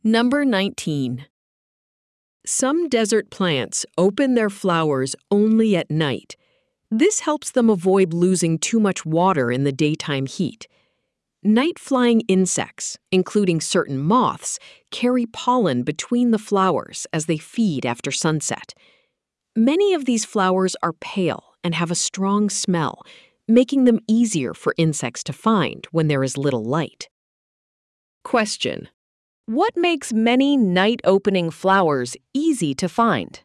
Number 19. Some desert plants open their flowers only at night. This helps them avoid losing too much water in the daytime heat. Night-flying insects, including certain moths, carry pollen between the flowers as they feed after sunset. Many of these flowers are pale and have a strong smell, making them easier for insects to find when there is little light. Question: what makes many night-opening flowers easy to find?